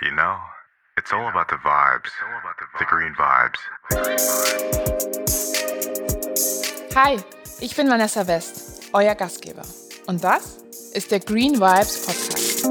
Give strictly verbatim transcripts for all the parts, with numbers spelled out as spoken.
You know, it's all about the vibes, the green vibes. Hi, ich bin Vanessa West, euer Gastgeber. Und das ist der Green Vibes Podcast.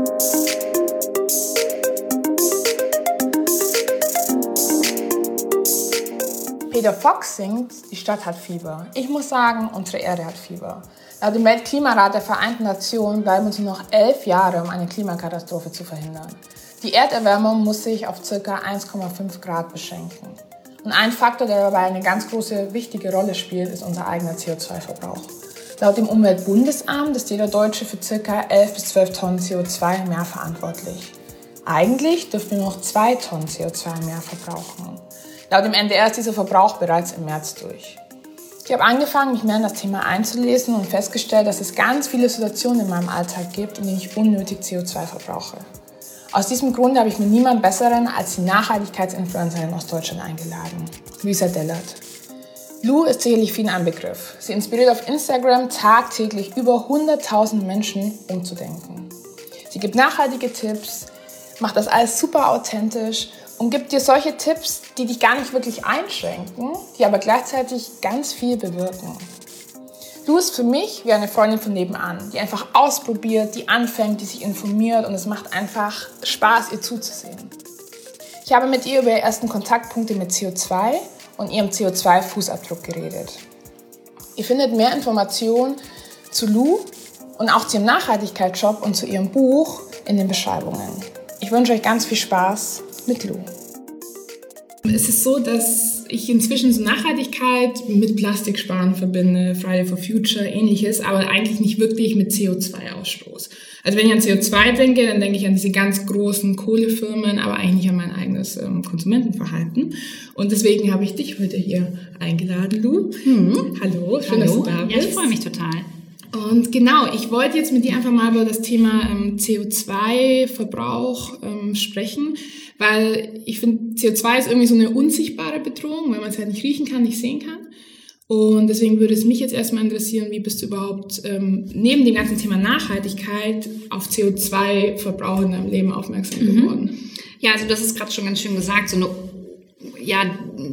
Peter Fox singt, die Stadt hat Fieber. Ich muss sagen, unsere Erde hat Fieber. Laut dem Weltklimarat der Vereinten Nationen bleiben uns nur noch elf Jahre, um eine Klimakatastrophe zu verhindern. Die Erderwärmung muss sich auf ca. eins Komma fünf Grad beschränken. Und ein Faktor, der dabei eine ganz große, wichtige Rolle spielt, ist unser eigener C O zwei Verbrauch. Laut dem Umweltbundesamt ist jeder Deutsche für ca. elf bis zwölf Tonnen C O zwei im Jahr verantwortlich. Eigentlich dürften wir noch zwei Tonnen C O zwei im Jahr verbrauchen. Laut dem N D R ist dieser Verbrauch bereits im März durch. Ich habe angefangen, mich mehr in das Thema einzulesen und festgestellt, dass es ganz viele Situationen in meinem Alltag gibt, in denen ich unnötig C O zwei verbrauche. Aus diesem Grund habe ich mir niemand Besseren als die Nachhaltigkeitsinfluencerin aus Deutschland eingeladen, Luisa Dellert. Lu ist sicherlich vielen ein Begriff. Sie inspiriert auf Instagram tagtäglich über hunderttausend Menschen umzudenken. Sie gibt nachhaltige Tipps, macht das alles super authentisch und gibt dir solche Tipps, die dich gar nicht wirklich einschränken, die aber gleichzeitig ganz viel bewirken. Lu ist für mich wie eine Freundin von nebenan, die einfach ausprobiert, die anfängt, die sich informiert und es macht einfach Spaß, ihr zuzusehen. Ich habe mit ihr über ihre ersten Kontaktpunkte mit C O zwei und ihrem C O zwei Fußabdruck geredet. Ihr findet mehr Informationen zu Lu und auch zu ihrem Nachhaltigkeitsshop und zu ihrem Buch in den Beschreibungen. Ich wünsche euch ganz viel Spaß mit Lu. Es ist so, dass ich inzwischen so Nachhaltigkeit mit Plastiksparen verbinde, Friday for Future, ähnliches, aber eigentlich nicht wirklich mit C O zwei Ausstoß. Also wenn ich an C O zwei denke, dann denke ich an diese ganz großen Kohlefirmen, aber eigentlich nicht an mein eigenes ähm, Konsumentenverhalten. Und deswegen habe ich dich heute hier eingeladen, Lu. Hm. Hallo, schön, Hallo. dass du da bist. Ja, ich freue mich total. Und genau, ich wollte jetzt mit dir einfach mal über das Thema ähm, C O zwei Verbrauch ähm, sprechen, weil ich finde, C O zwei ist irgendwie so eine unsichtbare Bedrohung, weil man es halt nicht riechen kann, nicht sehen kann. Und deswegen würde es mich jetzt erstmal interessieren, wie bist du überhaupt ähm, neben dem ganzen Thema Nachhaltigkeit auf C O zwei Verbrauch in deinem Leben aufmerksam geworden? Mhm. Ja, also das ist gerade schon ganz schön gesagt, so eine, ja,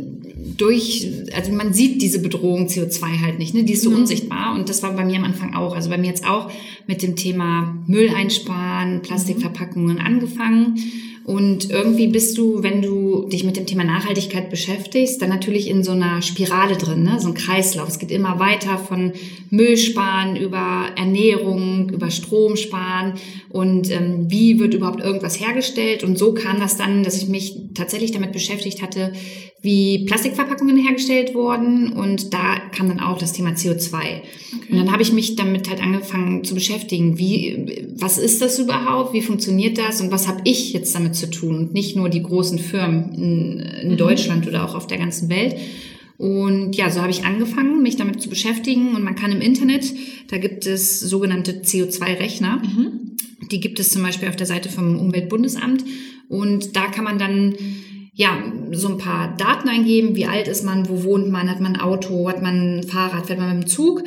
durch, also man sieht diese Bedrohung C O zwei halt nicht, ne? Die ist so mhm. unsichtbar und das war bei mir am Anfang auch, also bei mir jetzt auch mit dem Thema Müll einsparen, Plastikverpackungen mhm. angefangen. Und irgendwie bist du, wenn du dich mit dem Thema Nachhaltigkeit beschäftigst, dann natürlich in so einer Spirale drin, ne? So ein Kreislauf. Es geht immer weiter von Müll sparen über Ernährung, über Strom sparen und ähm, wie wird überhaupt irgendwas hergestellt. Und so kam das dann, dass ich mich tatsächlich damit beschäftigt hatte, wie Plastikverpackungen hergestellt wurden und da kam dann auch das Thema C O zwei. Okay. Und dann habe ich mich damit halt angefangen zu beschäftigen, wie, was ist das überhaupt, wie funktioniert das und was habe ich jetzt damit zu tun und nicht nur die großen Firmen in, in mhm. Deutschland oder auch auf der ganzen Welt. Und ja, so habe ich angefangen, mich damit zu beschäftigen und man kann im Internet, da gibt es sogenannte C O zwei Rechner, mhm. die gibt es zum Beispiel auf der Seite vom Umweltbundesamt und da kann man dann ja, so ein paar Daten eingeben, wie alt ist man, wo wohnt man, hat man ein Auto, hat man ein Fahrrad, fährt man mit dem Zug,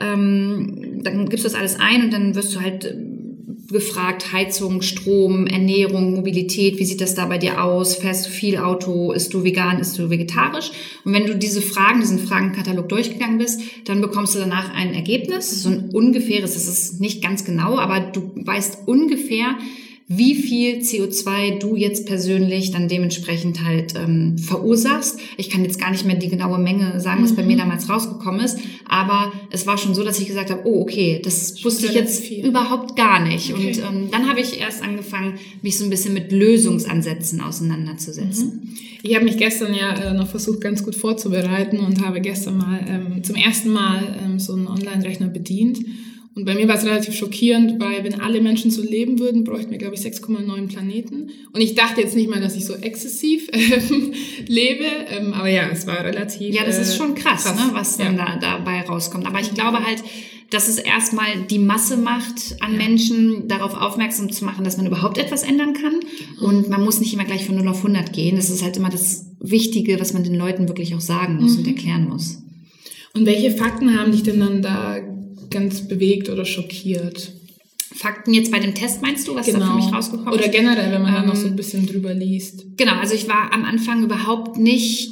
ähm, dann gibst du das alles ein und dann wirst du halt gefragt, Heizung, Strom, Ernährung, Mobilität, wie sieht das da bei dir aus, fährst du viel Auto, isst du vegan, isst du vegetarisch und wenn du diese Fragen, diesen Fragenkatalog durchgegangen bist, dann bekommst du danach ein Ergebnis, so ein ungefähres, das ist nicht ganz genau, aber du weißt ungefähr, wie viel C O zwei du jetzt persönlich dann dementsprechend halt ähm, verursachst. Ich kann jetzt gar nicht mehr die genaue Menge sagen, was mhm. bei mir damals rausgekommen ist, aber es war schon so, dass ich gesagt habe, oh okay, das wusste ich jetzt viel. überhaupt gar nicht. Okay. Und ähm, dann habe ich erst angefangen, mich so ein bisschen mit Lösungsansätzen auseinanderzusetzen. Mhm. Ich habe mich gestern ja äh, noch versucht, ganz gut vorzubereiten und habe gestern mal ähm, zum ersten Mal ähm, so einen Online-Rechner bedient. Und bei mir war es relativ schockierend, weil wenn alle Menschen so leben würden, bräuchten wir, glaube ich, sechs Komma neun Planeten. Und ich dachte jetzt nicht mal, dass ich so exzessiv ähm, lebe, ähm, aber ja, es war relativ Ja, das ist schon krass, krass. Ne, was dann ja. da, dabei rauskommt. Aber ich glaube halt, dass es erstmal die Masse macht, an ja. Menschen darauf aufmerksam zu machen, dass man überhaupt etwas ändern kann. Und man muss nicht immer gleich von null auf hundert gehen. Das ist halt immer das Wichtige, was man den Leuten wirklich auch sagen muss mhm. und erklären muss. Und welche Fakten haben dich denn dann da ganz bewegt oder schockiert? Fakten jetzt bei dem Test meinst du, was genau. da für mich rausgekommen ist? Oder generell, wenn man ähm, da noch so ein bisschen drüber liest. Genau, also ich war am Anfang überhaupt nicht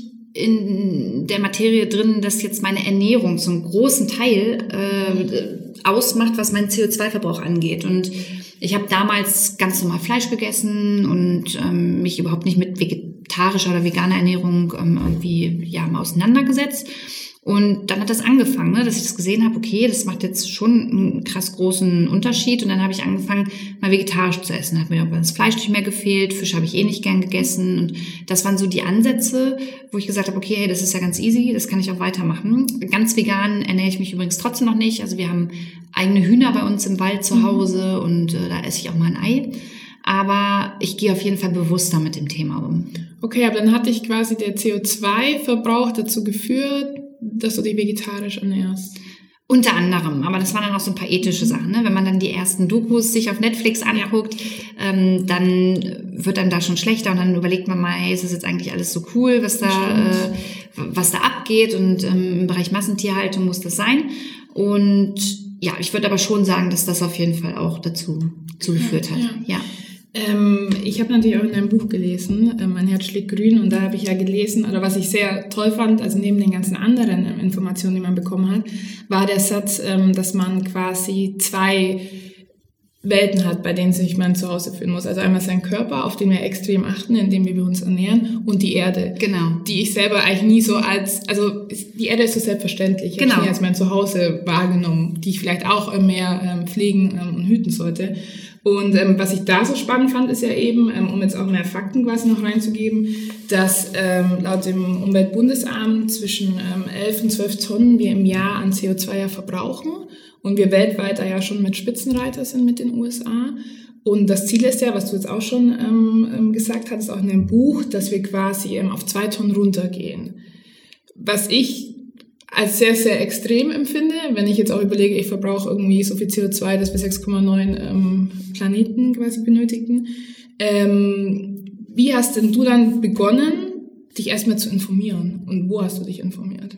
in der Materie drin, dass jetzt meine Ernährung so einen großen Teil äh, ausmacht, was meinen C O zwei Verbrauch angeht. Und ich habe damals ganz normal Fleisch gegessen und ähm, mich überhaupt nicht mit vegetarischer oder veganer Ernährung ähm, irgendwie ja mal auseinandergesetzt. Und dann hat das angefangen, ne, dass ich das gesehen habe, okay, das macht jetzt schon einen krass großen Unterschied. Und dann habe ich angefangen, mal vegetarisch zu essen. Hat mir aber das Fleisch nicht mehr gefehlt, Fisch habe ich eh nicht gern gegessen. Und das waren so die Ansätze, wo ich gesagt habe, okay, hey, das ist ja ganz easy, das kann ich auch weitermachen. Ganz vegan ernähre ich mich übrigens trotzdem noch nicht. Also wir haben eigene Hühner bei uns im Wald zu Hause mhm. und äh, da esse ich auch mal ein Ei. Aber ich gehe auf jeden Fall bewusster mit dem Thema um. Okay, aber dann hat dich quasi der C O zwei Verbrauch dazu geführt, dass du dich vegetarisch ernährst. Unter anderem, aber das waren dann auch so ein paar ethische Sachen. Ne? Wenn man dann die ersten Dokus sich auf Netflix anguckt, ja. ähm, dann wird dann da schon schlechter und dann überlegt man mal, hey, ist das jetzt eigentlich alles so cool, was da, äh, was da abgeht, und ähm, im Bereich Massentierhaltung muss das sein. Und ja, ich würde aber schon sagen, dass das auf jeden Fall auch dazu zugeführt hat. Ja. ja. Ähm, ich habe natürlich auch in deinem Buch gelesen, äh, Mein Herz schlägt grün, und da habe ich ja gelesen, oder was ich sehr toll fand, also neben den ganzen anderen äh, Informationen, die man bekommen hat, war der Satz, ähm, dass man quasi zwei Welten hat, bei denen sich man zu Hause fühlen muss. Also einmal sein Körper, auf den wir extrem achten, indem wir uns ernähren, und die Erde. Genau. Die ich selber eigentlich nie so als, also die Erde ist so selbstverständlich. Ich genau. habe sie als mein Zuhause wahrgenommen, die ich vielleicht auch mehr ähm, pflegen ähm, und hüten sollte. Und ähm, was ich da so spannend fand, ist ja eben, ähm, um jetzt auch mehr Fakten quasi noch reinzugeben, dass ähm, laut dem Umweltbundesamt zwischen ähm, elf und zwölf Tonnen wir im Jahr an C O zwei ja verbrauchen, und wir weltweit da ja schon mit Spitzenreiter sind mit den U S A. Und das Ziel ist ja, was du jetzt auch schon ähm, gesagt hattest, auch in dem Buch, dass wir quasi ähm, auf zwei Tonnen runtergehen. Was ich als sehr, sehr extrem empfinde, wenn ich jetzt auch überlege, ich verbrauche irgendwie so viel C O zwei, dass wir sechs Komma neun ähm, Planeten quasi benötigen. Ähm, wie hast denn du dann begonnen, dich erstmal zu informieren? Und wo hast du dich informiert?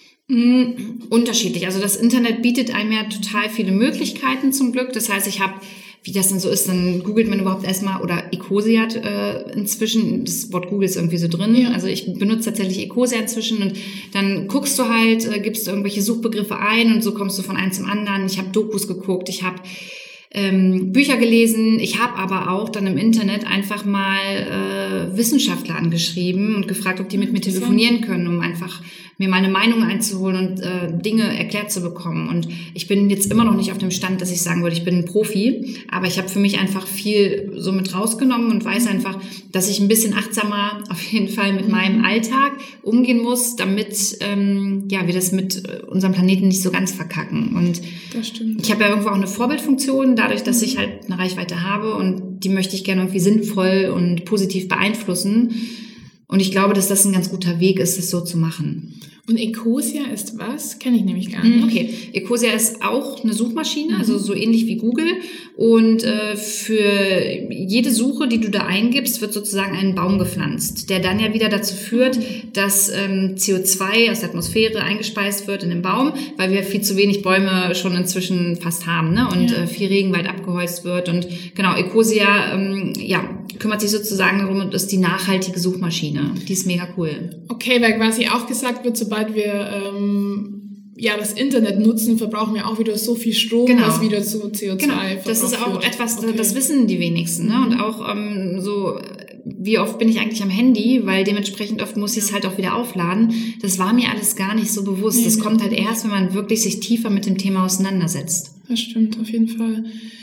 Mm, unterschiedlich. Also das Internet bietet einem ja total viele Möglichkeiten zum Glück. Das heißt, ich habe, wie das dann so ist, dann googelt man überhaupt erstmal, oder Ecosia hat äh, inzwischen, das Wort Google ist irgendwie so drin, ja. Also ich benutze tatsächlich Ecosia inzwischen, und dann guckst du halt, äh, gibst du irgendwelche Suchbegriffe ein, und so kommst du von einem zum anderen. Ich habe Dokus geguckt, ich habe ähm, Bücher gelesen, ich habe aber auch dann im Internet einfach mal äh, Wissenschaftler angeschrieben und gefragt, ob die mit mir telefonieren können, um einfach mir meine Meinung einzuholen und äh, Dinge erklärt zu bekommen. Und ich bin jetzt immer noch nicht auf dem Stand, dass ich sagen würde, ich bin ein Profi, aber ich habe für mich einfach viel so mit rausgenommen und weiß einfach, dass ich ein bisschen achtsamer auf jeden Fall mit meinem Alltag umgehen muss, damit ähm, ja wir das mit unserem Planeten nicht so ganz verkacken. Und das stimmt. Ich habe ja irgendwo auch eine Vorbildfunktion, dadurch, dass ich halt eine Reichweite habe, und die möchte ich gerne irgendwie sinnvoll und positiv beeinflussen. Und ich glaube, dass das ein ganz guter Weg ist, es so zu machen. Und Ecosia ist was? Kenne ich nämlich gar nicht. Okay, Ecosia ist auch eine Suchmaschine, mhm. also so ähnlich wie Google. Und äh, für jede Suche, die du da eingibst, wird sozusagen ein Baum gepflanzt, der dann ja wieder dazu führt, dass ähm, C O zwei aus der Atmosphäre eingespeist wird in den Baum, weil wir viel zu wenig Bäume schon inzwischen fast haben, ne? Und ja. äh, viel Regenwald abgeholzt wird. Und genau, Ecosia ähm, ja, kümmert sich sozusagen darum, und ist die nachhaltige Suchmaschine. Die ist mega cool. Okay, weil quasi auch gesagt wird, sobald wir ähm, ja das Internet nutzen, verbrauchen wir auch wieder so viel Strom, genau. was wieder zu C O zwei genau. verbraucht. Das ist auch wird. etwas, okay. das wissen die wenigsten. Ne? Und auch ähm, so, wie oft bin ich eigentlich am Handy, weil dementsprechend oft muss ich es halt auch wieder aufladen. Das war mir alles gar nicht so bewusst. Nee, das nee. kommt halt erst, wenn man wirklich sich tiefer mit dem Thema auseinandersetzt. Das stimmt, auf jeden Fall.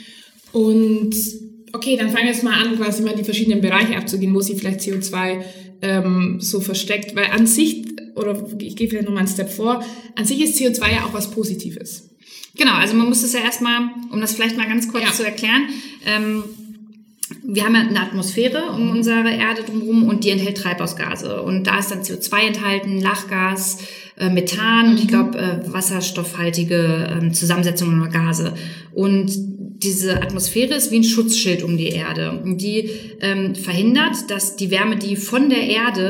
Und okay, dann fangen wir jetzt mal an, quasi mal die verschiedenen Bereiche abzugehen, wo sie vielleicht C O zwei ähm, so versteckt. Weil an sich, oder ich gehe vielleicht nochmal einen Step vor, an sich ist C O zwei ja auch was Positives. Genau, also man muss das ja erstmal, um das vielleicht mal ganz kurz ja. zu erklären, ähm, wir haben ja eine Atmosphäre um unsere Erde drumherum, und die enthält Treibhausgase. Und da ist dann C O zwei enthalten, Lachgas, äh, Methan und ich glaube äh, wasserstoffhaltige äh, Zusammensetzungen oder Gase. Und diese Atmosphäre ist wie ein Schutzschild um die Erde. Und die ähm, verhindert, dass die Wärme, die von der Erde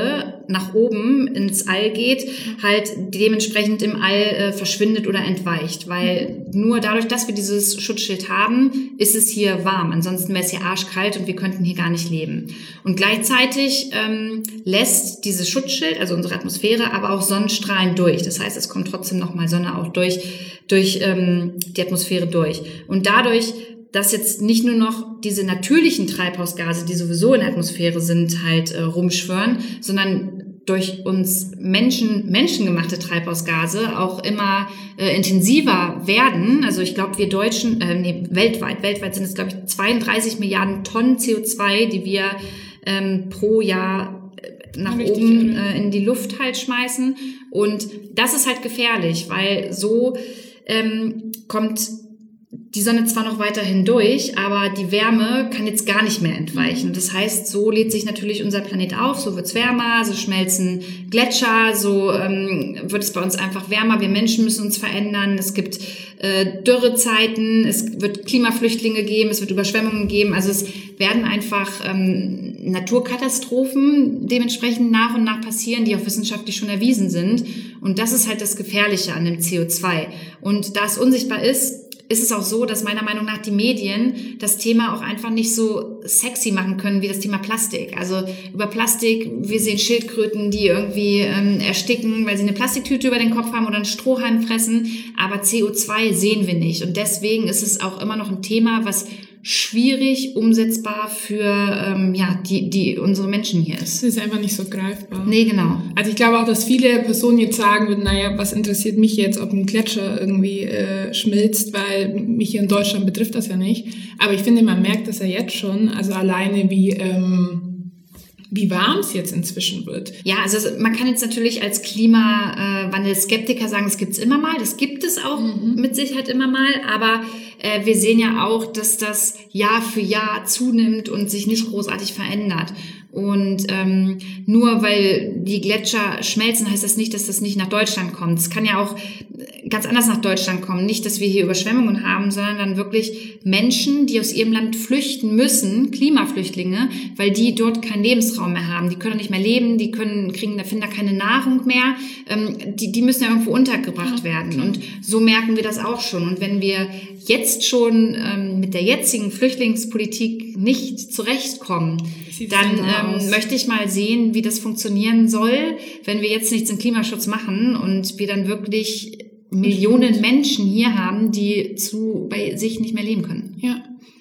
nach oben ins All geht, halt dementsprechend im All äh, verschwindet oder entweicht. Weil nur dadurch, dass wir dieses Schutzschild haben, ist es hier warm. Ansonsten wäre es hier arschkalt und wir könnten hier gar nicht leben. Und gleichzeitig ähm, lässt dieses Schutzschild, also unsere Atmosphäre, aber auch Sonnenstrahlen durch. Das heißt, es kommt trotzdem nochmal Sonne auch durch, durch ähm, die Atmosphäre durch. Und dadurch, dass jetzt nicht nur noch diese natürlichen Treibhausgase, die sowieso in der Atmosphäre sind, halt äh, rumschwören, sondern durch uns Menschen, menschengemachte Treibhausgase auch immer äh, intensiver werden. Also ich glaube, wir Deutschen, äh, nee, weltweit, weltweit sind es, glaube ich, zweiunddreißig Milliarden Tonnen C O zwei, die wir ähm, pro Jahr nach Richtig, oben äh, in die Luft halt schmeißen. Und das ist halt gefährlich, weil so ähm, kommt die Sonne zwar noch weiterhin durch, aber die Wärme kann jetzt gar nicht mehr entweichen. Das heißt, so lädt sich natürlich unser Planet auf, so wird's wärmer, so schmelzen Gletscher, so ähm, wird es bei uns einfach wärmer. Wir Menschen müssen uns verändern. Es gibt äh, Dürrezeiten, es wird Klimaflüchtlinge geben, es wird Überschwemmungen geben. Also es werden einfach ähm, Naturkatastrophen dementsprechend nach und nach passieren, die auch wissenschaftlich schon erwiesen sind. Und das ist halt das Gefährliche an dem C O zwei. Und da es unsichtbar ist, ist es auch so, dass meiner Meinung nach die Medien das Thema auch einfach nicht so sexy machen können wie das Thema Plastik. Also über Plastik, wir sehen Schildkröten, die irgendwie ähm, ersticken, weil sie eine Plastiktüte über den Kopf haben oder einen Strohhalm fressen, aber C O zwei sehen wir nicht. Und deswegen ist es auch immer noch ein Thema, was schwierig umsetzbar für ähm, ja die die unsere Menschen hier ist. Das ist einfach nicht so greifbar. Nee, genau. Also ich glaube auch, dass viele Personen jetzt sagen würden, naja, was interessiert mich jetzt, ob ein Gletscher irgendwie äh, schmilzt, weil mich hier in Deutschland betrifft das ja nicht. Aber ich finde, man merkt das ja jetzt schon, also alleine wie ähm, wie warm es jetzt inzwischen wird. Ja, also man kann jetzt natürlich als Klimawandel-Skeptiker sagen, das gibt's immer mal, das gibt es auch mhm. mit Sicherheit immer mal, aber äh, wir sehen ja auch, dass das Jahr für Jahr zunimmt und sich nicht großartig verändert. Und ähm, nur weil die Gletscher schmelzen, heißt das nicht, dass das nicht nach Deutschland kommt. Es kann ja auch ganz anders nach Deutschland kommen. Nicht, dass wir hier Überschwemmungen haben, sondern dann wirklich Menschen, die aus ihrem Land flüchten müssen, Klimaflüchtlinge, weil die dort keinen Lebensraum mehr haben. Die können nicht mehr leben, die können kriegen, da finden da keine Nahrung mehr. Ähm, die, die müssen ja irgendwo untergebracht ja, werden. Und so merken wir das auch schon. Und wenn wir jetzt schon ähm, mit der jetzigen Flüchtlingspolitik nicht zurechtkommen, dann ähm, möchte ich mal sehen, wie das funktionieren soll, wenn wir jetzt nichts im Klimaschutz machen und wir dann wirklich Millionen Menschen hier haben, die zu bei sich nicht mehr leben können. Ja.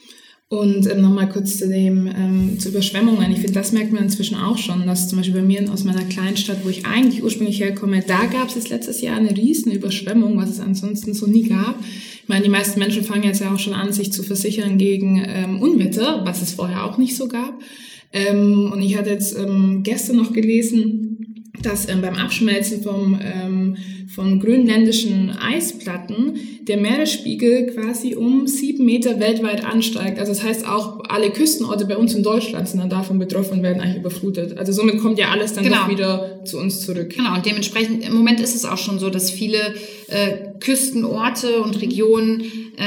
Und ähm, nochmal kurz zu dem ähm, zu Überschwemmungen. Ich finde, das merkt man inzwischen auch schon, dass zum Beispiel bei mir aus meiner Kleinstadt, wo ich eigentlich ursprünglich herkomme, da gab es jetzt letztes Jahr eine riesen Überschwemmung, was es ansonsten so nie gab. Ich meine, die meisten Menschen fangen jetzt ja auch schon an, sich zu versichern gegen ähm, Unwetter, was es vorher auch nicht so gab. Ähm, und ich hatte jetzt ähm, gestern noch gelesen, dass ähm, beim Abschmelzen vom, ähm, von grönländischen Eisplatten der Meeresspiegel quasi um sieben Meter weltweit ansteigt. Also das heißt, auch alle Küstenorte bei uns in Deutschland sind dann davon betroffen und werden eigentlich überflutet. Also somit kommt ja alles dann genau. doch wieder zu uns zurück. Genau, und dementsprechend, im Moment ist es auch schon so, dass viele äh, Küstenorte und Regionen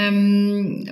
ähm,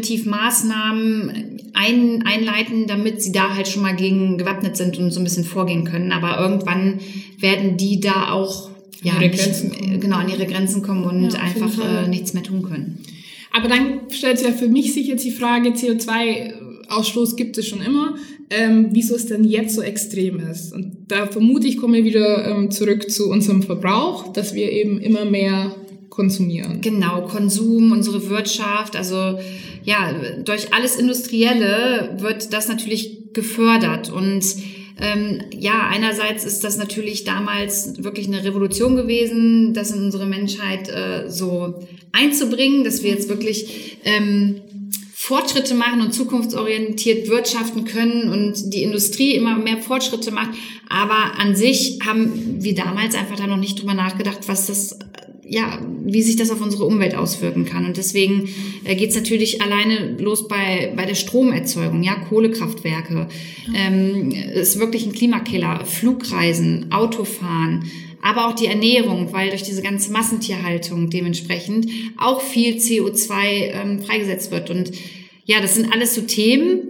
Präventivmaßnahmen ein, einleiten, damit sie da halt schon mal gegen gewappnet sind und so ein bisschen vorgehen können. Aber irgendwann werden die da auch ja, ihre nicht, Grenzen kommen. genau an ihre Grenzen kommen und ja, einfach äh, nichts mehr tun können. Aber dann stellt sich ja für mich sich jetzt die Frage, C O zwei Ausstoß gibt es schon immer, ähm, wieso es denn jetzt so extrem ist. Und da vermute ich, kommen wir wieder ähm, zurück zu unserem Verbrauch, dass wir eben immer mehr konsumieren. Genau, Konsum, unsere Wirtschaft, also ja, durch alles Industrielle wird das natürlich gefördert und ähm, ja, einerseits ist das natürlich damals wirklich eine Revolution gewesen, das in unsere Menschheit äh, so einzubringen, dass wir jetzt wirklich ähm, Fortschritte machen und zukunftsorientiert wirtschaften können und die Industrie immer mehr Fortschritte macht. Aber an sich haben wir damals einfach da noch nicht drüber nachgedacht, was das, ja, wie sich das auf unsere Umwelt auswirken kann. Und deswegen äh, geht es natürlich alleine los bei bei der Stromerzeugung, ja, Kohlekraftwerke, ähm, ist wirklich ein Klimakiller, Flugreisen, Autofahren, aber auch die Ernährung, weil durch diese ganze Massentierhaltung dementsprechend auch viel C O zwei ähm, freigesetzt wird. Und ja, das sind alles so Themen,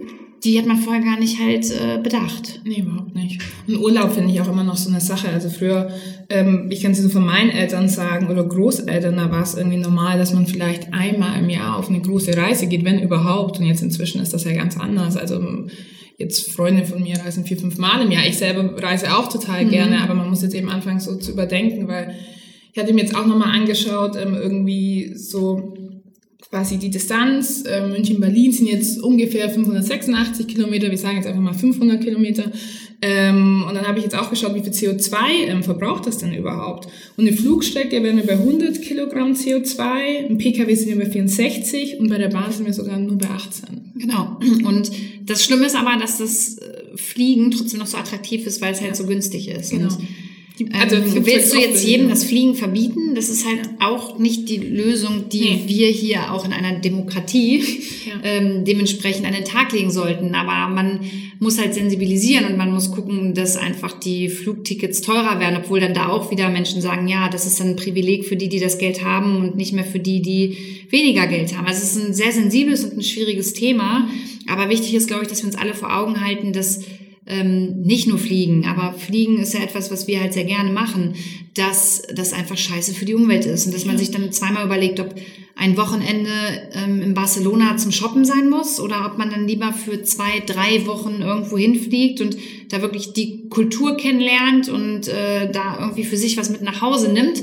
die hat man vorher gar nicht halt äh, bedacht. Nee, überhaupt nicht. Und Urlaub finde ich auch immer noch so eine Sache. Also früher, ähm, ich kann es so von meinen Eltern sagen oder Großeltern, da war es irgendwie normal, dass man vielleicht einmal im Jahr auf eine große Reise geht, wenn überhaupt. Und jetzt inzwischen ist das ja ganz anders. Also jetzt Freunde von mir reisen vier, fünf Mal im Jahr. Ich selber reise auch total mhm. gerne, aber man muss jetzt eben anfangen so zu überdenken, weil ich hatte mir jetzt auch nochmal angeschaut, ähm, irgendwie so quasi die Distanz, äh, München-Berlin sind jetzt ungefähr fünfhundertsechsundachtzig Kilometer, wir sagen jetzt einfach mal fünfhundert Kilometer. Ähm, und dann habe ich jetzt auch geschaut, wie viel C O zwei ähm, verbraucht das denn überhaupt. Und eine Flugstrecke wären wir bei hundert Kilogramm C O zwei, im P K W sind wir bei vierundsechzig und bei der Bahn sind wir sogar nur bei achtzehn. Genau. Und das Schlimme ist aber, dass das Fliegen trotzdem noch so attraktiv ist, weil es halt ja. so günstig ist. Genau. Und Die, also ähm, willst du jetzt jedem das Fliegen verbieten? Das ist halt auch nicht die Lösung, die nee. wir hier auch in einer Demokratie ja. ähm, dementsprechend an den Tag legen sollten. Aber man muss halt sensibilisieren und man muss gucken, dass einfach die Flugtickets teurer werden, obwohl dann da auch wieder Menschen sagen, ja, das ist dann ein Privileg für die, die das Geld haben und nicht mehr für die, die weniger Geld haben. Also es ist ein sehr sensibles und ein schwieriges Thema. Aber wichtig ist, glaube ich, dass wir uns alle vor Augen halten, dass Ähm, nicht nur Fliegen, aber Fliegen ist ja etwas, was wir halt sehr gerne machen, dass das einfach scheiße für die Umwelt ist und dass man sich dann zweimal überlegt, ob ein Wochenende ähm, in Barcelona zum Shoppen sein muss oder ob man dann lieber für zwei, drei Wochen irgendwo hinfliegt und da wirklich die Kultur kennenlernt und äh, da irgendwie für sich was mit nach Hause nimmt.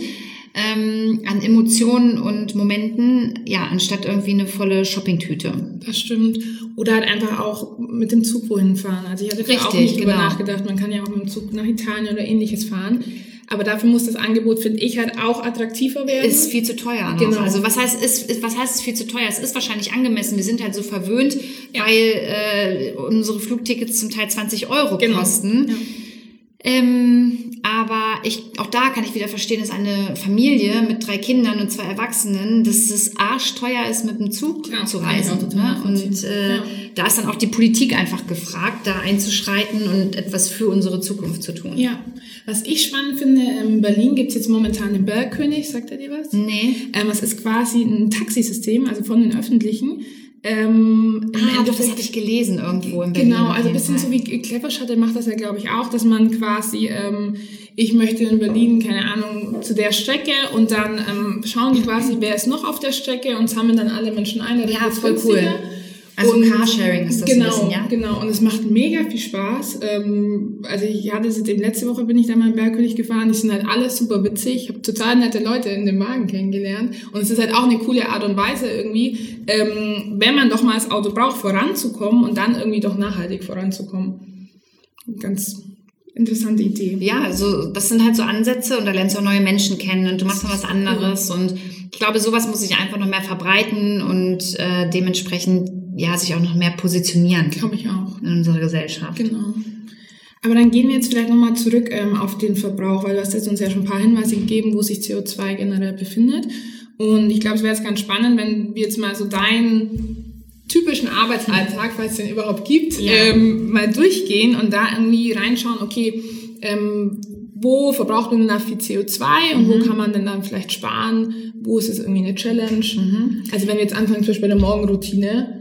Ähm, an Emotionen und Momenten, ja, anstatt irgendwie eine volle Shoppingtüte. Das stimmt. Oder halt einfach auch mit dem Zug wohin fahren. Also ich hatte Richtig, auch nicht drüber genau. nachgedacht, man kann ja auch mit dem Zug nach Italien oder ähnliches fahren. Aber dafür muss das Angebot, finde ich, halt auch attraktiver werden. Ist viel zu teuer. Noch. Genau. Also was heißt, ist, ist, was heißt es viel zu teuer? Es ist wahrscheinlich angemessen. Wir sind halt so verwöhnt, ja. weil äh, unsere Flugtickets zum Teil zwanzig Euro genau. kosten. Ja. Ähm, aber ich, auch da kann ich wieder verstehen, dass eine Familie mit drei Kindern und zwei Erwachsenen, dass es arschteuer ist, mit dem Zug ja, zu reisen. Ne? Und äh, ja. da ist dann auch die Politik einfach gefragt, da einzuschreiten und etwas für unsere Zukunft zu tun. Ja, was ich spannend finde, in Berlin gibt es jetzt momentan den Bergkönig, sagt er dir was? Nee. Ähm, es ist quasi ein Taxisystem, also von den Öffentlichen. Ähm, ah, doch, das hatte ich gelesen irgendwo in Berlin. Genau, also ein bisschen so wie Clever Shuttle macht das ja, glaube ich, auch, dass man quasi, ähm, ich möchte in Berlin, keine Ahnung, zu der Strecke und dann ähm, schauen die quasi, wer ist noch auf der Strecke und sammeln dann alle Menschen ein. Ja, voll cool. Also und Carsharing ist das genau, ein bisschen, ja? Genau, und es macht mega viel Spaß. Ähm, also ich hatte letzte Woche bin ich da mal im Bergkönig gefahren, die sind halt alle super witzig. Ich habe total nette Leute in dem Wagen kennengelernt und es ist halt auch eine coole Art und Weise irgendwie, ähm, wenn man doch mal das Auto braucht, voranzukommen und dann irgendwie doch nachhaltig voranzukommen. Ganz interessante Idee. Ja, also das sind halt so Ansätze und da lernst du auch neue Menschen kennen und du machst mal was anderes ja. und ich glaube, sowas muss sich einfach noch mehr verbreiten und äh, dementsprechend ja sich auch noch mehr positionieren. Glaube ich auch. In unserer Gesellschaft. Genau. Aber dann gehen wir jetzt vielleicht nochmal zurück ähm, auf den Verbrauch, weil du hast jetzt uns ja schon ein paar Hinweise gegeben, wo sich C O zwei generell befindet. Und ich glaube, es wäre jetzt ganz spannend, wenn wir jetzt mal so deinen typischen Arbeitsalltag, falls es den überhaupt gibt, ja. ähm, mal durchgehen und da irgendwie reinschauen, okay, ähm, wo verbraucht man denn da viel C O zwei und mhm. wo kann man denn dann vielleicht sparen? Wo ist es irgendwie eine Challenge? Mhm. Also wenn wir jetzt anfangen, zum Beispiel bei der Morgenroutine.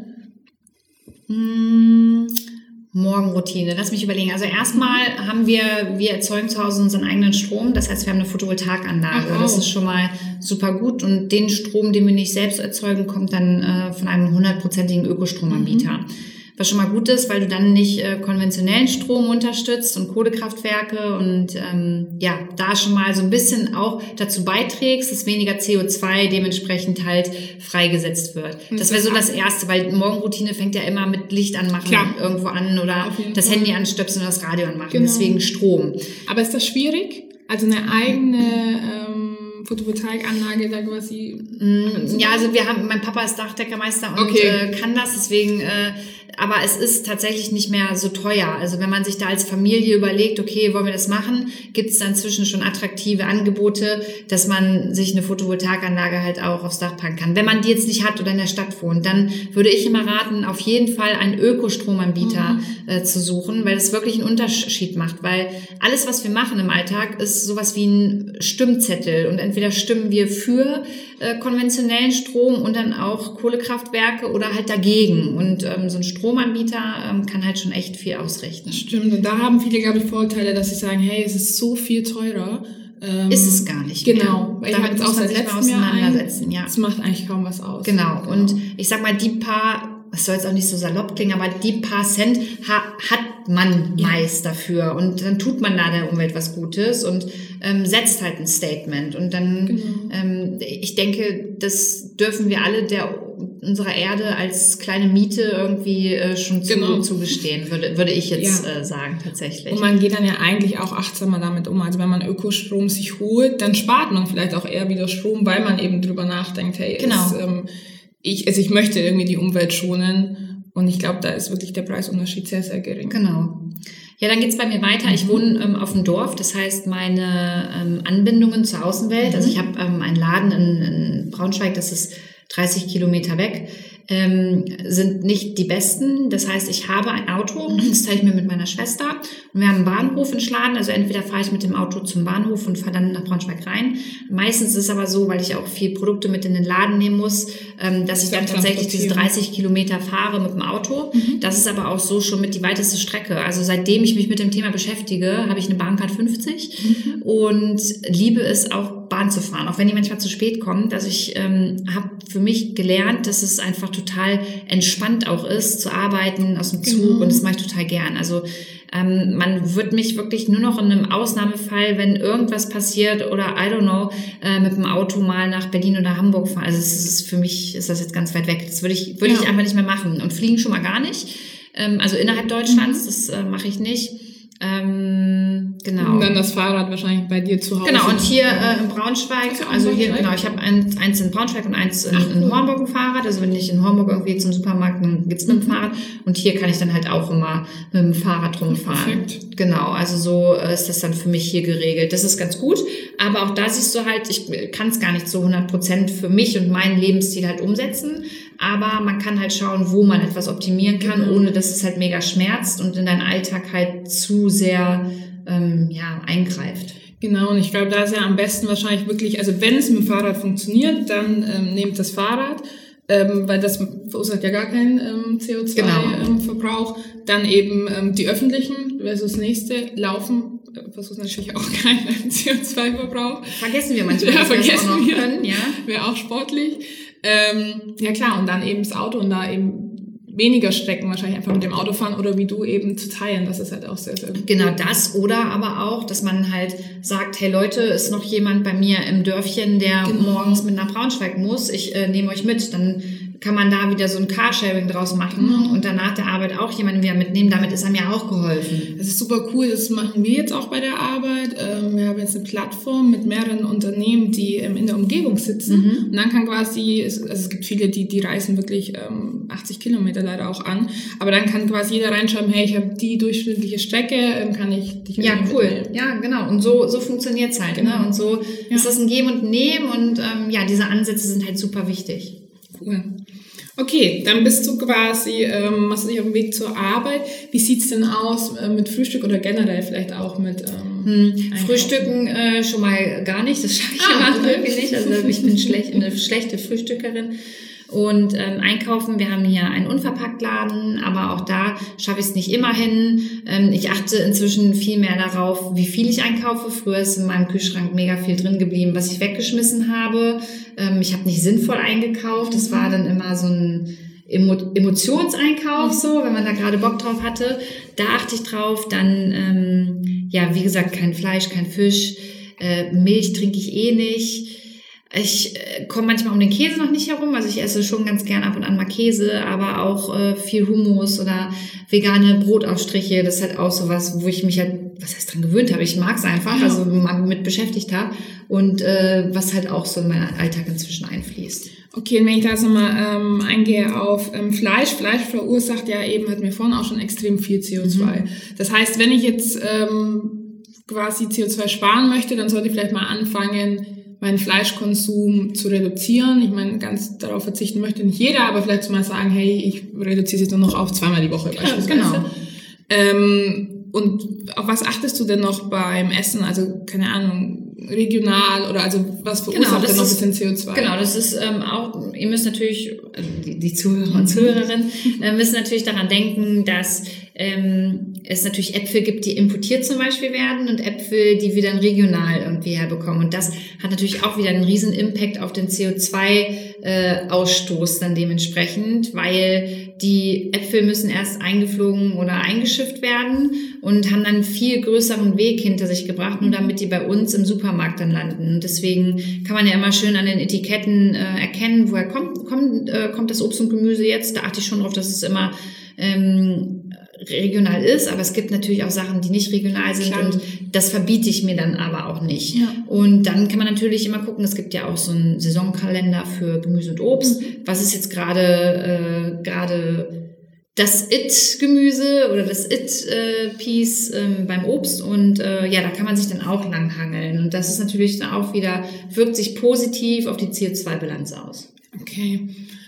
Mmh. Morgenroutine, lass mich überlegen. Also erstmal haben wir, wir erzeugen zu Hause unseren eigenen Strom. Das heißt, wir haben eine Photovoltaikanlage. Ach, wow. Das ist schon mal super gut. Und den Strom, den wir nicht selbst erzeugen, kommt dann äh, von einem hundertprozentigen Ökostromanbieter. Mhm. Was schon mal gut ist, weil du dann nicht äh, konventionellen Strom unterstützt und Kohlekraftwerke und ähm, ja, da schon mal so ein bisschen auch dazu beiträgst, dass weniger C O zwei dementsprechend halt freigesetzt wird. Das, das wäre so das Erste, weil Morgenroutine fängt ja immer mit Licht anmachen Klar. irgendwo an oder das Fall. Handy anstöpseln und das Radio anmachen, genau. Deswegen Strom. Aber ist das schwierig? Also eine eigene ähm, Photovoltaikanlage da quasi? Mm, ja, also wir haben, mein Papa ist Dachdeckermeister und okay. äh, kann das, deswegen äh, aber es ist tatsächlich nicht mehr so teuer. Also wenn man sich da als Familie überlegt, okay, wollen wir das machen, gibt es dann inzwischen schon attraktive Angebote, dass man sich eine Photovoltaikanlage halt auch aufs Dach packen kann. Wenn man die jetzt nicht hat oder in der Stadt wohnt, dann würde ich immer raten, auf jeden Fall einen Ökostromanbieter mhm. äh, zu suchen, weil das wirklich einen Unterschied macht. Weil alles, was wir machen im Alltag, ist sowas wie ein Stimmzettel. Und entweder stimmen wir für äh, konventionellen Strom und dann auch Kohlekraftwerke oder halt dagegen. Und ähm, so ein Stromanbieter ähm, kann halt schon echt viel ausrichten. Stimmt, und da haben viele, glaube ich, Vorteile, dass sie sagen, hey, es ist so viel teurer. Ähm, ist es gar nicht Genau, mehr. Weil damit muss man sich mal auseinandersetzen. Ja. Das macht eigentlich kaum was aus. Genau, genau. Und ich sag mal, die paar, das soll jetzt auch nicht so salopp klingen, aber die paar Cent ha, hat man ja. meist dafür. Und dann tut man da der Umwelt was Gutes und ähm, setzt halt ein Statement. Und dann, genau. ähm, ich denke, das dürfen wir alle der unserer Erde als kleine Miete irgendwie äh, schon zu, genau. zugestehen, würde, würde ich jetzt ja. äh, sagen, tatsächlich. Und man geht dann ja eigentlich auch achtsamer damit um. Also wenn man Ökostrom sich holt, dann spart man vielleicht auch eher wieder Strom, weil man eben drüber nachdenkt, hey, genau. es, ähm, ich, also ich möchte irgendwie die Umwelt schonen. Und ich glaube, da ist wirklich der Preisunterschied sehr, sehr gering. Genau. Ja, dann geht's bei mir weiter. Ich wohne ähm, auf dem Dorf, das heißt, meine ähm, Anbindungen zur Außenwelt, mhm. also ich habe ähm, einen Laden in, in Braunschweig, das ist dreißig Kilometer weg, ähm, sind nicht die besten. Das heißt, ich habe ein Auto, das teile ich mir mit meiner Schwester. Und wir haben einen Bahnhof in Schladen, also entweder fahre ich mit dem Auto zum Bahnhof und fahre dann nach Braunschweig rein. Meistens ist es aber so, weil ich auch viel Produkte mit in den Laden nehmen muss, ähm, dass ich dann tatsächlich diese dreißig Kilometer fahre mit dem Auto. Mhm. Das ist aber auch so schon mit die weiteste Strecke. Also seitdem ich mich mit dem Thema beschäftige, habe ich eine Bahncard fünfzig mhm. und liebe es auch, Bahn zu fahren, auch wenn die manchmal zu spät kommt. Also ich ähm, habe für mich gelernt, dass es einfach total entspannt auch ist, zu arbeiten aus dem Zug, mhm. und das mache ich total gern. Also ähm, man wird mich wirklich nur noch in einem Ausnahmefall, wenn irgendwas passiert oder I don't know, äh, mit dem Auto mal nach Berlin oder Hamburg fahren. Also es ist für mich, ist das jetzt ganz weit weg. Das würde ich, würde ja. ich einfach nicht mehr machen. Und fliegen schon mal gar nicht. Ähm, also innerhalb Deutschlands, mhm. das äh, mache ich nicht. Ähm, genau. Und dann das Fahrrad wahrscheinlich bei dir zu Hause. Genau, und hier äh, in Braunschweig, also hier, genau, ich habe ein, eins in Braunschweig und eins in, in Hornburg ein Fahrrad. Also wenn ich in Hornburg irgendwie zum Supermarkt, dann geht's mit dem mhm. Fahrrad. Und hier kann ich dann halt auch immer mit dem Fahrrad rumfahren. Perfekt. Genau, also so ist das dann für mich hier geregelt. Das ist ganz gut. Aber auch da siehst du halt, ich kann es gar nicht so hundert Prozent für mich und meinen Lebensstil halt umsetzen. Aber man kann halt schauen, wo man etwas optimieren kann, mhm. ohne dass es halt mega schmerzt und in deinen Alltag halt zu sehr ähm, ja, eingreift. Genau, und ich glaube, da ist ja am besten wahrscheinlich wirklich, also wenn es mit dem Fahrrad funktioniert, dann ähm, nehmt das Fahrrad, ähm, weil das verursacht ja gar keinen ähm, C O zwei Verbrauch. Genau. Ähm, dann eben ähm, die öffentlichen, versus das nächste, Laufen, versus natürlich auch keinen C O zwei Verbrauch. Vergessen wir manchmal, ja, dass vergessen wir das auch noch wir. können. Ja. Wäre auch sportlich. Ähm, ja klar, und dann eben das Auto und da eben weniger Strecken wahrscheinlich einfach mit dem Auto fahren oder wie du eben zu teilen, das ist halt auch sehr, sehr gut. Genau das, oder aber auch, dass man halt sagt, hey Leute, ist noch jemand bei mir im Dörfchen, der genau. morgens mit nach Braunschweig muss, ich äh, nehme euch mit, dann kann man da wieder so ein Carsharing draus machen mhm. und danach der Arbeit auch jemanden wieder mitnehmen. Damit ist einem ja auch geholfen. Das ist super cool. Das machen wir jetzt auch bei der Arbeit. Wir haben jetzt eine Plattform mit mehreren Unternehmen, die in der Umgebung sitzen. Mhm. Und dann kann quasi, also es gibt viele, die die reisen wirklich achtzig Kilometer leider auch an. Aber dann kann quasi jeder reinschreiben, hey, ich habe die durchschnittliche Strecke, kann ich dich Ja, cool. Mitnehmen. Ja, genau. Und so so funktioniert's halt. Genau. Ne? Und so ja. ist das ein Geben und Nehmen. Und ähm, ja, diese Ansätze sind halt super wichtig. Cool. Okay, dann bist du quasi, ähm, machst du dich auf dem Weg zur Arbeit. Wie sieht's denn aus äh, mit Frühstück oder generell vielleicht auch mit ähm, hm, Frühstücken äh, schon mal gar nicht, das schaffe ich ah, immer wirklich nicht. Also ich bin schlecht, eine schlechte Frühstückerin. Und ähm, einkaufen, wir haben hier einen Unverpacktladen, aber auch da schaffe ich es nicht immer hin. Ähm, ich achte inzwischen viel mehr darauf, wie viel ich einkaufe. Früher ist in meinem Kühlschrank mega viel drin geblieben, was ich weggeschmissen habe. Ähm, ich habe nicht sinnvoll eingekauft. Das war dann immer so ein Emo- Emotionseinkauf, so, wenn man da gerade Bock drauf hatte. Da achte ich drauf. Dann, ähm, ja, wie gesagt, kein Fleisch, kein Fisch. Äh, Milch trinke ich eh nicht. Ich äh, komme manchmal um den Käse noch nicht herum, also ich esse schon ganz gern ab und an mal Käse, aber auch äh, viel Hummus oder vegane Brotaufstriche, das ist halt auch sowas, wo ich mich halt, was heißt dran gewöhnt habe, ich mag es einfach, also mal mit beschäftigt habe und äh, was halt auch so in meinen Alltag inzwischen einfließt. Okay, und wenn ich da jetzt nochmal ähm, eingehe auf ähm, Fleisch, Fleisch verursacht ja eben, hatten wir vorhin auch schon extrem viel C O zwei. Mhm. Das heißt, wenn ich jetzt ähm, quasi C O zwei sparen möchte, dann sollte ich vielleicht mal anfangen, meinen Fleischkonsum zu reduzieren. Ich meine, ganz darauf verzichten möchte nicht jeder, aber vielleicht mal sagen, hey, ich reduziere es jetzt nur noch auf zweimal die Woche beispielsweise. Genau. Ähm, und auf was achtest du denn noch beim Essen? Also, keine Ahnung, regional oder also was verursacht denn noch ein bisschen C O zwei? Genau, das ist ähm, auch, ihr müsst natürlich, also die, die Zuhörer und Zuhörerinnen, äh, müssen natürlich daran denken, dass ähm, es natürlich Äpfel gibt, die importiert zum Beispiel werden und Äpfel, die wir dann regional irgendwie herbekommen. Und das hat natürlich auch wieder einen riesen Impact auf den C O zwei Ausstoß dann dementsprechend, weil die Äpfel müssen erst eingeflogen oder eingeschifft werden und haben dann einen viel größeren Weg hinter sich gebracht, nur damit die bei uns im Supermarkt dann landen. Und deswegen kann man ja immer schön an den Etiketten äh, erkennen, woher kommt, kommt, äh, kommt das Obst und Gemüse jetzt. Da achte ich schon drauf, dass es immer ähm, regional ist, aber es gibt natürlich auch Sachen, die nicht regional sind. Klar. Und das verbiete ich mir dann aber auch nicht. Ja. Und dann kann man natürlich immer gucken, es gibt ja auch so einen Saisonkalender für Gemüse und Obst. Mhm. Was ist jetzt gerade äh, gerade das It-Gemüse oder das It-Piece äh, ähm, beim Obst? Und äh, ja, da kann man sich dann auch langhangeln. Und das ist natürlich dann auch wieder, wirkt sich positiv auf die C O zwei Bilanz aus. Okay.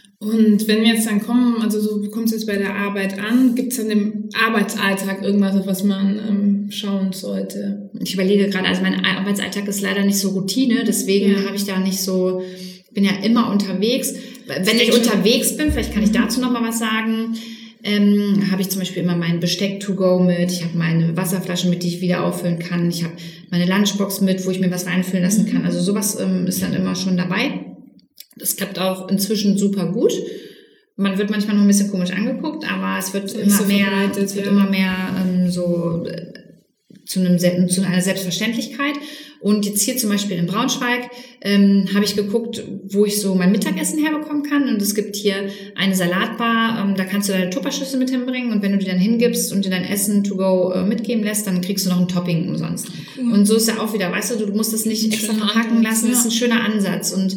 Und wenn wir jetzt dann kommen, also so, du kommst jetzt bei der Arbeit an, gibt es dann im Arbeitsalltag irgendwas, auf was man ähm, schauen sollte? Ich überlege gerade, also mein Arbeitsalltag ist leider nicht so Routine, deswegen ja. habe ich da nicht so, bin ja immer unterwegs. Wenn ich unterwegs bin, vielleicht kann ich dazu noch mal was sagen, ähm, habe ich zum Beispiel immer mein Besteck to go mit, ich habe meine Wasserflasche mit, die ich wieder auffüllen kann, ich habe meine Lunchbox mit, wo ich mir was reinfüllen lassen kann, also sowas ähm, ist dann immer schon dabei. Das klappt auch inzwischen super gut. Man wird manchmal noch ein bisschen komisch angeguckt, aber es wird immer so mehr, es wird ja. immer mehr ähm, so äh, zu, einem, zu einer Selbstverständlichkeit. Und jetzt hier zum Beispiel in Braunschweig ähm, habe ich geguckt, wo ich so mein Mittagessen herbekommen kann. Und es gibt hier eine Salatbar, ähm, da kannst du deine Tupperschüssel mit hinbringen. Und wenn du die dann hingibst und dir dein Essen to go äh, mitgeben lässt, dann kriegst du noch ein Topping umsonst. Mhm. Und so ist ja auch wieder, weißt du, du musst das nicht extra verpacken lassen. Das ist ein schöner Ansatz. Und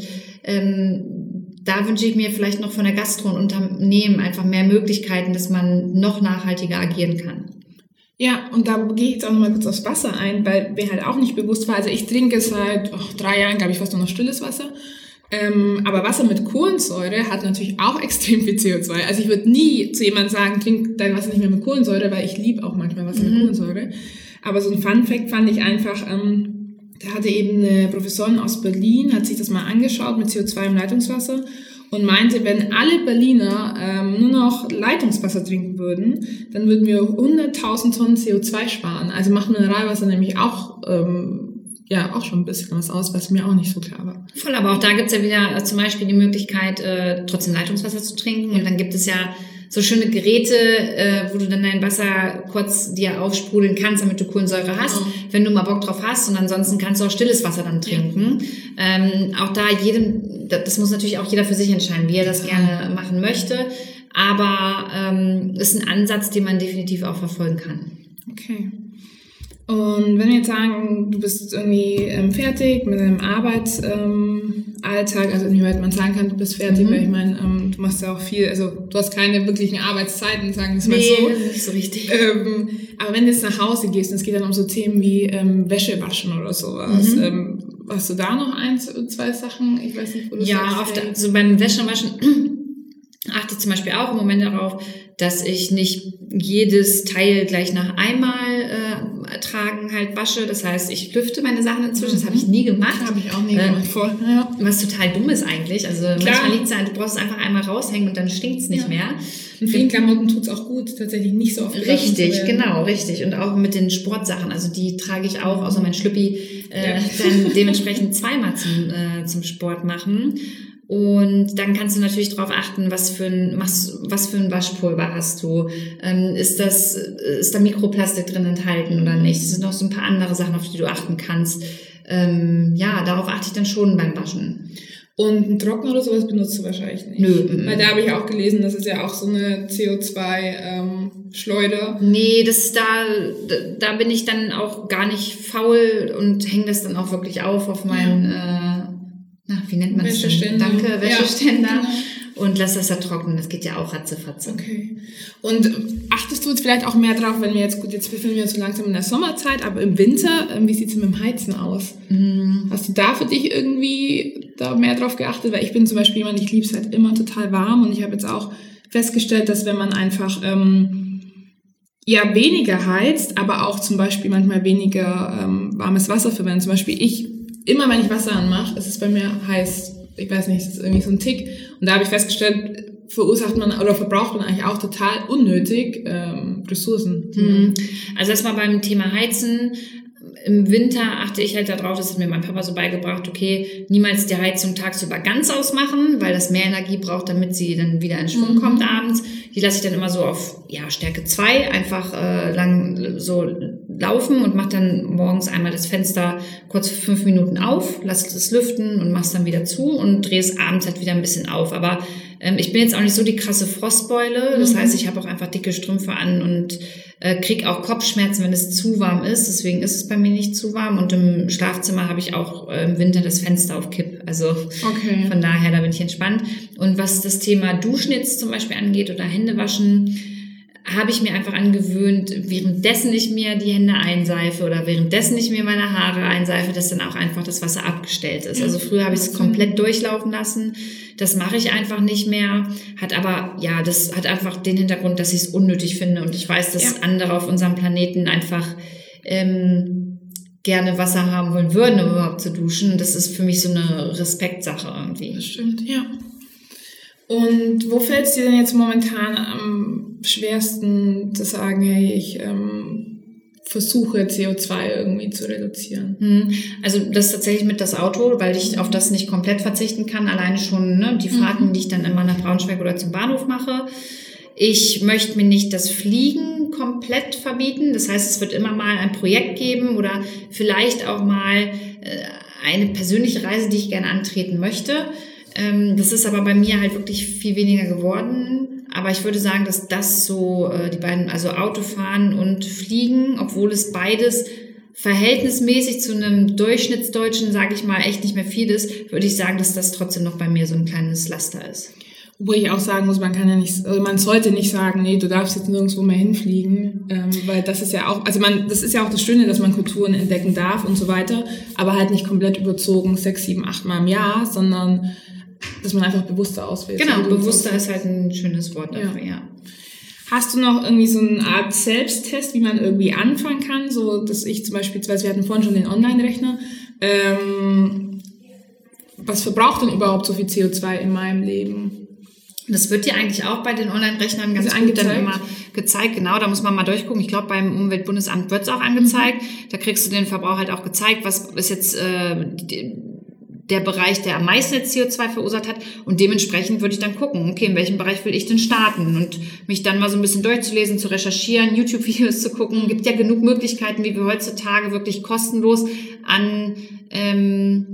ähm, da wünsche ich mir vielleicht noch von der Gastro und Unternehmen einfach mehr Möglichkeiten, dass man noch nachhaltiger agieren kann. Ja, und da gehe ich jetzt auch noch mal kurz aufs Wasser ein, weil mir halt auch nicht bewusst war, also ich trinke seit oh, drei Jahren, glaube ich, fast nur noch stilles Wasser, ähm, aber Wasser mit Kohlensäure hat natürlich auch extrem viel C O zwei. Also ich würde nie zu jemandem sagen, trink dein Wasser nicht mehr mit Kohlensäure, weil ich liebe auch manchmal Wasser mhm. mit Kohlensäure. Aber so ein Fun-Fact fand ich einfach, ähm, da hatte eben eine Professorin aus Berlin, hat sich das mal angeschaut mit C O zwei im Leitungswasser und meinte, wenn alle Berliner ähm, nur noch Leitungswasser trinken würden, dann würden wir hunderttausend Tonnen C O zwei sparen. Also macht Mineralwasser nämlich auch ähm, ja auch schon ein bisschen was aus, was mir auch nicht so klar war. Voll, aber auch da gibt's ja wieder äh, zum Beispiel die Möglichkeit, äh, trotzdem Leitungswasser zu trinken. Und dann gibt es ja so schöne Geräte, äh, wo du dann dein Wasser kurz dir aufsprudeln kannst, damit du Kohlensäure hast, genau. wenn du mal Bock drauf hast. Und ansonsten kannst du auch stilles Wasser dann trinken. Ja. Ähm, auch da jedem, das muss natürlich auch jeder für sich entscheiden, wie er das gerne machen möchte. Aber ähm, ist ein Ansatz, den man definitiv auch verfolgen kann. Okay. Und wenn wir jetzt sagen, du bist irgendwie ähm, fertig mit deinem Arbeitsalltag, ähm, also inwieweit man sagen kann, du bist fertig, mhm. weil ich meine, ähm, du machst ja auch viel, also du hast keine wirklichen Arbeitszeiten, sagen wir es mal nee, so. Nee, nicht so richtig. Ähm, aber wenn du jetzt nach Hause gehst, und es geht dann um so Themen wie ähm, Wäsche waschen oder sowas, mhm. ähm, hast du da noch ein, zwei Sachen? Ich weiß nicht, wo du ja, oft, also beim Wäschewaschen achte ich zum Beispiel auch im Moment darauf, dass ich nicht jedes Teil gleich nach einmal äh, tragen halt wasche. Das heißt, ich lüfte meine Sachen inzwischen. Das habe ich nie gemacht. Habe ich auch nie gemacht. Äh, voll. Ja. Was total dumm ist eigentlich. Also Klar. manchmal liegt es an, du brauchst es einfach einmal raushängen und dann stinkt's nicht ja. mehr. In vielen Klamotten tut's auch gut, tatsächlich nicht so oft. Richtig, genau, richtig. Und auch mit den Sportsachen. Also die trage ich auch, außer mein Schlüppi, äh, ja. dann dementsprechend zweimal zum, äh, zum Sport machen. Und dann kannst du natürlich darauf achten, was für ein was, was für ein Waschpulver hast du. Ähm, ist das ist da Mikroplastik drin enthalten oder nicht? Es sind noch so ein paar andere Sachen, auf die du achten kannst. Ähm, ja, darauf achte ich dann schon beim Waschen. Und einen Trockner oder sowas benutzt du wahrscheinlich nicht. Nö. Weil da habe ich auch gelesen, das ist ja auch so eine C O zwei Schleuder. Nee, das da, da bin ich dann auch gar nicht faul und hänge das dann auch wirklich auf auf meinen ja. äh, Na, wie nennt man das denn? Danke, Wäscheständer. Ja, genau. Und lass das da trocknen. Das geht ja auch ratzefatze. Okay. Und achtest du jetzt vielleicht auch mehr drauf, wenn wir jetzt, gut, jetzt befinden wir uns so langsam in der Sommerzeit, aber im Winter, wie sieht's denn mit dem Heizen aus? Mm. Hast du da für dich irgendwie da mehr drauf geachtet? Weil ich bin zum Beispiel jemand, ich liebe es halt immer total warm und ich habe jetzt auch festgestellt, dass wenn man einfach ähm, ja weniger heizt, aber auch zum Beispiel manchmal weniger ähm, warmes Wasser verwendet. Zum Beispiel ich, immer wenn ich Wasser anmache, ist es bei mir heiß. Ich weiß nicht, es ist irgendwie so ein Tick. Und da habe ich festgestellt, verursacht man oder verbraucht man eigentlich auch total unnötig ähm, Ressourcen. Mhm. Also erstmal beim Thema Heizen. Im Winter achte ich halt darauf, das hat mir mein Papa so beigebracht, okay, niemals die Heizung tagsüber ganz ausmachen, weil das mehr Energie braucht, damit sie dann wieder in Schwung mhm. kommt abends. Die lasse ich dann immer so auf ja Stärke zwei einfach äh, lang so laufen und mache dann morgens einmal das Fenster kurz für fünf Minuten auf, lasse es lüften und mache es dann wieder zu und drehe es abends halt wieder ein bisschen auf. Aber ähm, ich bin jetzt auch nicht so die krasse Frostbeule, das mhm. heißt, ich habe auch einfach dicke Strümpfe an und äh, kriege auch Kopfschmerzen, wenn es zu warm ist. Deswegen ist es bei mir nicht zu warm. Und im Schlafzimmer habe ich auch äh, im Winter das Fenster auf Kipp. Also okay. Von daher, da bin ich entspannt. Und was das Thema Duschen jetzt zum Beispiel angeht oder Händewaschen, habe ich mir einfach angewöhnt, währenddessen ich mir die Hände einseife oder währenddessen ich mir meine Haare einseife, dass dann auch einfach das Wasser abgestellt ist. Also früher habe ich es komplett durchlaufen lassen. Das mache ich einfach nicht mehr. Hat aber, ja, das hat einfach den Hintergrund, dass ich es unnötig finde. Und ich weiß, dass ja. andere auf unserem Planeten einfach ähm, gerne Wasser haben wollen würden, um überhaupt zu duschen. Das ist für mich so eine Respektsache irgendwie. Das stimmt, ja. Und wo fällt es dir denn jetzt momentan am schwersten zu sagen, hey, ich ähm, versuche C O zwei irgendwie zu reduzieren? Also das ist tatsächlich mit das Auto, weil ich auf das nicht komplett verzichten kann. Alleine schon ne, die Fahrten, mhm. die ich dann immer nach Braunschweig oder zum Bahnhof mache. Ich möchte mir nicht das Fliegen komplett verbieten. Das heißt, es wird immer mal ein Projekt geben oder vielleicht auch mal äh, eine persönliche Reise, die ich gerne antreten möchte. Das ist aber bei mir halt wirklich viel weniger geworden. Aber ich würde sagen, dass das so äh, die beiden, also Autofahren und Fliegen, obwohl es beides verhältnismäßig zu einem Durchschnittsdeutschen, sage ich mal, echt nicht mehr viel ist, würde ich sagen, dass das trotzdem noch bei mir so ein kleines Laster ist. Wo ich auch sagen muss, man kann ja nicht, also man sollte nicht sagen, nee, du darfst jetzt nirgendwo mehr hinfliegen, ähm, weil das ist ja auch, also man, das ist ja auch das Schöne, dass man Kulturen entdecken darf und so weiter, aber halt nicht komplett überzogen sechs, sieben, acht Mal im Jahr, sondern dass man einfach bewusster auswählt. Genau, bewusster ist halt ein schönes Wort dafür, ja. ja. Hast du noch irgendwie so eine Art Selbsttest, wie man irgendwie anfangen kann? So, dass ich zum Beispiel, wir hatten vorhin schon den Online-Rechner, ähm, was verbraucht denn überhaupt so viel C O zwei in meinem Leben? Das wird dir eigentlich auch bei den Online-Rechnern ganz also gut dann immer gezeigt. Genau, da muss man mal durchgucken. Ich glaube, beim Umweltbundesamt wird es auch angezeigt. Mhm. Da kriegst du den Verbrauch halt auch gezeigt, was ist jetzt äh, die, der Bereich, der am meisten C O zwei verursacht hat. Und dementsprechend würde ich dann gucken, okay, in welchem Bereich will ich denn starten? Und mich dann mal so ein bisschen durchzulesen, zu recherchieren, YouTube-Videos zu gucken. Gibt ja genug Möglichkeiten, wie wir heutzutage wirklich kostenlos an ähm,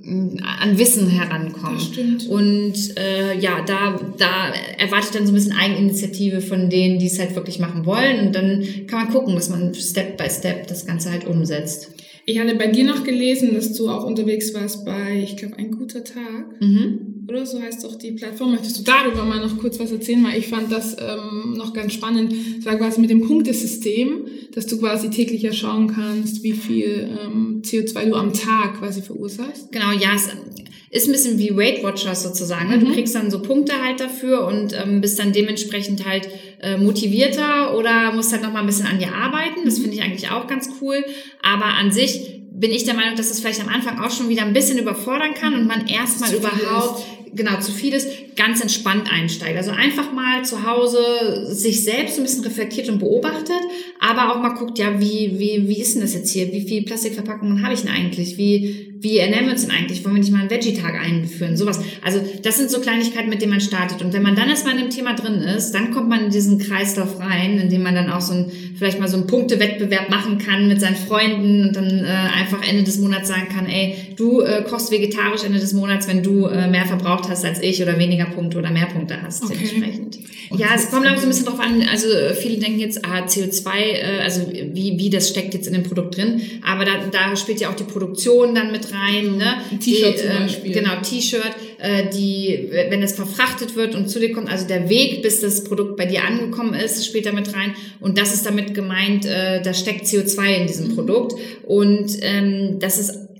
an Wissen herankommen. Das stimmt. Und äh, ja, da da erwarte ich dann so ein bisschen Eigeninitiative von denen, die es halt wirklich machen wollen. Und dann kann man gucken, dass man Step by Step das Ganze halt umsetzt. Ich hatte bei dir noch gelesen, dass du auch unterwegs warst bei, ich glaube, Ein guter Tag. Mhm. Oder so heißt doch die Plattform. Möchtest du darüber mal noch kurz was erzählen? Weil ich fand das ähm, noch ganz spannend. Das war quasi mit dem Punktesystem, dass du quasi täglich ja schauen kannst, wie viel ähm, C O zwei du am Tag quasi verursachst. Genau, ja, es ist ein bisschen wie Weight Watchers sozusagen. Ne? Mhm. Du kriegst dann so Punkte halt dafür und ähm, bist dann dementsprechend halt äh, motivierter oder musst halt noch mal ein bisschen an dir arbeiten. Das finde ich eigentlich auch ganz cool. Aber an sich bin ich der Meinung, dass es vielleicht am Anfang auch schon wieder ein bisschen überfordern kann und man erstmal überhaupt, genau, zu viel ist, ganz entspannt einsteigt. Also einfach mal zu Hause sich selbst ein bisschen reflektiert und beobachtet, aber auch mal guckt, ja, wie, wie, wie ist denn das jetzt hier? Wie viel Plastikverpackungen habe ich denn eigentlich? Wie, wie ernähren wir uns denn eigentlich? Wollen wir nicht mal einen Veggie-Tag einführen? Sowas. Also, das sind so Kleinigkeiten, mit denen man startet. Und wenn man dann erstmal in dem Thema drin ist, dann kommt man in diesen Kreislauf rein, in dem man dann auch so ein, vielleicht mal so einen Punktewettbewerb machen kann mit seinen Freunden und dann äh, einfach Ende des Monats sagen kann, ey, du äh, kochst vegetarisch Ende des Monats, wenn du äh, mehr verbraucht hast als ich oder weniger Punkte oder mehr Punkte hast, okay. Dementsprechend. Ja, es kommt auch so ein bisschen drauf an, also viele denken jetzt, ah, C O zwei, äh, also wie, wie das steckt jetzt in dem Produkt drin, aber da, da spielt ja auch die Produktion dann mit rein, ne? Ein T-Shirt die, zum Beispiel. Äh, genau, T-Shirt, äh, die, wenn es verfrachtet wird und zu dir kommt, also der Weg, bis das Produkt bei dir angekommen ist, spielt damit rein und das ist damit gemeint, äh, da steckt C O zwei in diesem Produkt und ähm, das ist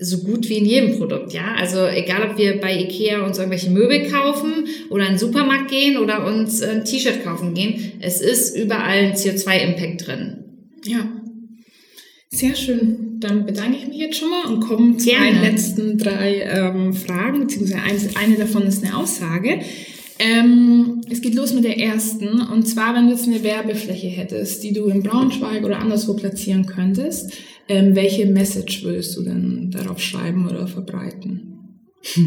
so gut wie in jedem Produkt, ja. Also egal, ob wir bei Ikea uns irgendwelche Möbel kaufen oder in den Supermarkt gehen oder uns ein T-Shirt kaufen gehen, es ist überall ein C O zwei Impact drin. Ja, sehr schön. Dann bedanke ich mich jetzt schon mal und komme zu Gerne. meinen letzten drei ähm, Fragen, beziehungsweise eine, eine davon ist eine Aussage. Ähm, es geht los mit der ersten, und zwar, wenn du jetzt eine Werbefläche hättest, die du in Braunschweig oder anderswo platzieren könntest, ähm, welche Message würdest du denn darauf schreiben oder verbreiten?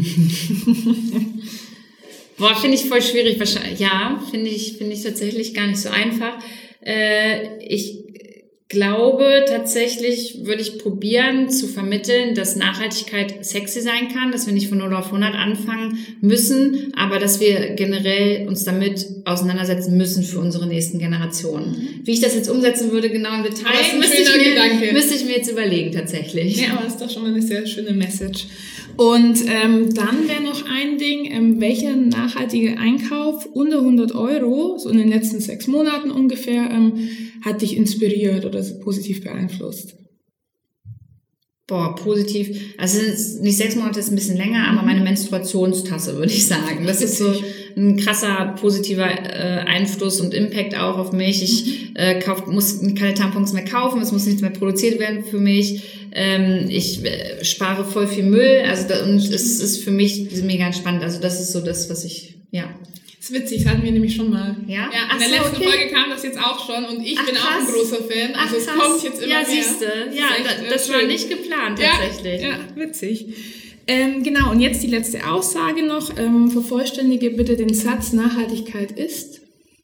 Boah, finde ich voll schwierig. Wahrscheinlich, ja, finde ich, finde ich tatsächlich gar nicht so einfach. Äh, ich glaube, tatsächlich würde ich probieren zu vermitteln, dass Nachhaltigkeit sexy sein kann, dass wir nicht von null auf hundert anfangen müssen, aber dass wir generell uns damit auseinandersetzen müssen für unsere nächsten Generationen. Wie ich das jetzt umsetzen würde, genau im Detail, Aber das ist ein müsste ich, schöner mir, Gedanke. müsste ich mir jetzt überlegen, tatsächlich. Ja, aber das ist doch schon mal eine sehr schöne Message. Und ähm, dann wäre noch ein Ding, ähm, welcher nachhaltige Einkauf unter hundert Euro, so in den letzten sechs Monaten ungefähr, ähm, hat dich inspiriert oder so positiv beeinflusst? Boah, positiv. Also es ist nicht sechs Monate, ist ein bisschen länger, aber meine Menstruationstasse, würde ich sagen. Das ist so ein krasser positiver äh, Einfluss und Impact auch auf mich. Ich äh, kauf, muss keine Tampons mehr kaufen, es muss nichts mehr produziert werden für mich. Ähm, ich äh, spare voll viel Müll, also da, und es ist für mich mega entspannt. Also das ist so das, was ich, ja. Das ist witzig, das hatten wir nämlich schon mal. Ja? Ja, Ach in der so, letzten okay. Folge kam das jetzt auch schon und ich Ach, bin auch ein krass. großer Fan. Also Ach, es krass. kommt jetzt immer ja, mehr. siehste. Ja, ist echt, das, äh, das war schön. nicht geplant Ja, tatsächlich. ja, witzig. Ähm, genau, und jetzt die letzte Aussage noch. Ähm, vervollständige bitte den Satz, Nachhaltigkeit ist.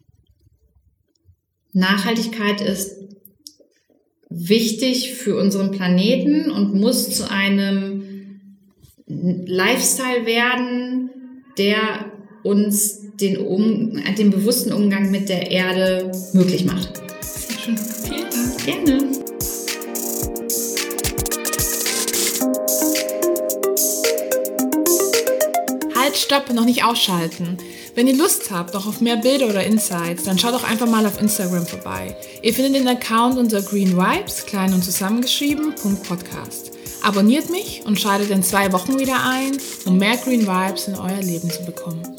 Nachhaltigkeit ist wichtig für unseren Planeten und muss zu einem Lifestyle werden, der uns den, um, den bewussten Umgang mit der Erde möglich macht. Sehr schön. Vielen Dank. Gerne. Halt, stopp, noch nicht ausschalten. Wenn ihr Lust habt, noch auf mehr Bilder oder Insights, dann schaut doch einfach mal auf Instagram vorbei. Ihr findet den Account unter Green Vibes, klein und zusammengeschrieben, Podcast. Abonniert mich und schaltet in zwei Wochen wieder ein, um mehr Green Vibes in euer Leben zu bekommen.